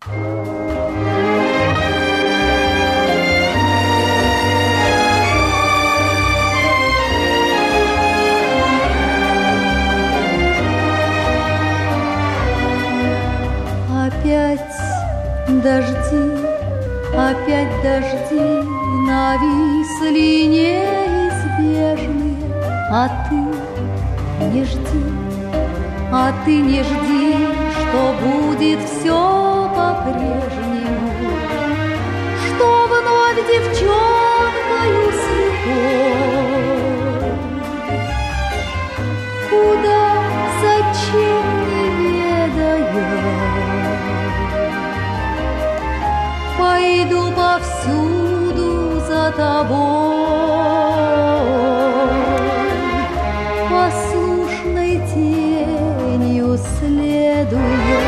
Опять дожди нависли неизбежные, а ты не жди, что будет все по-прежнему, что вновь девчонкою слепой, куда, зачем не ведая, пойду повсюду за тобой, послушной тенью следуя.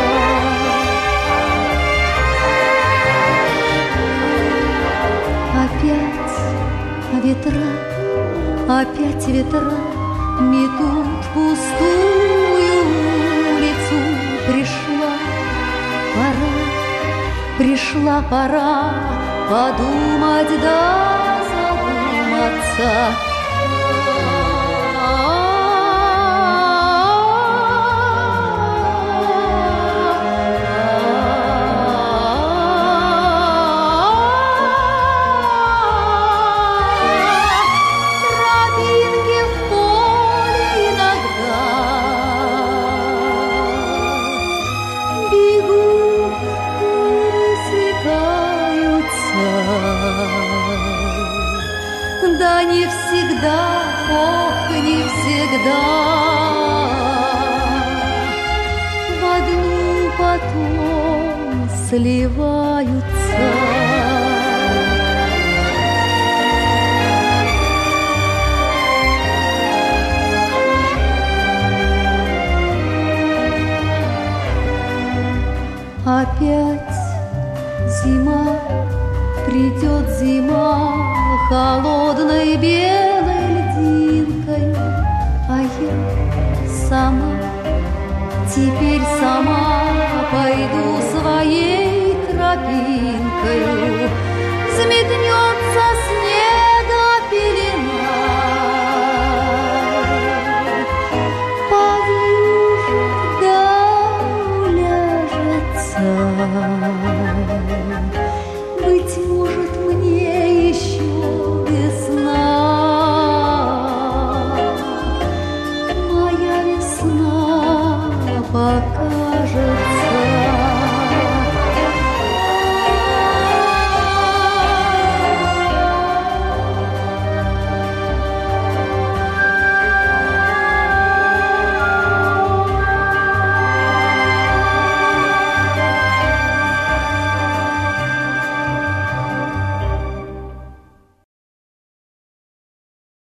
Опять ветра метут пустую улицу. Пришла пора подумать да задуматься. Тропинки в поле иногда бегут и рассекаются, да не всегда, ох, не всегда в одну потом сливаются. Опять зима, придет зима холодной белой льдинкой, а я сама, теперь сама пойду своей тропинкою. Взметнется снега пелена, повьюжит да уляжется.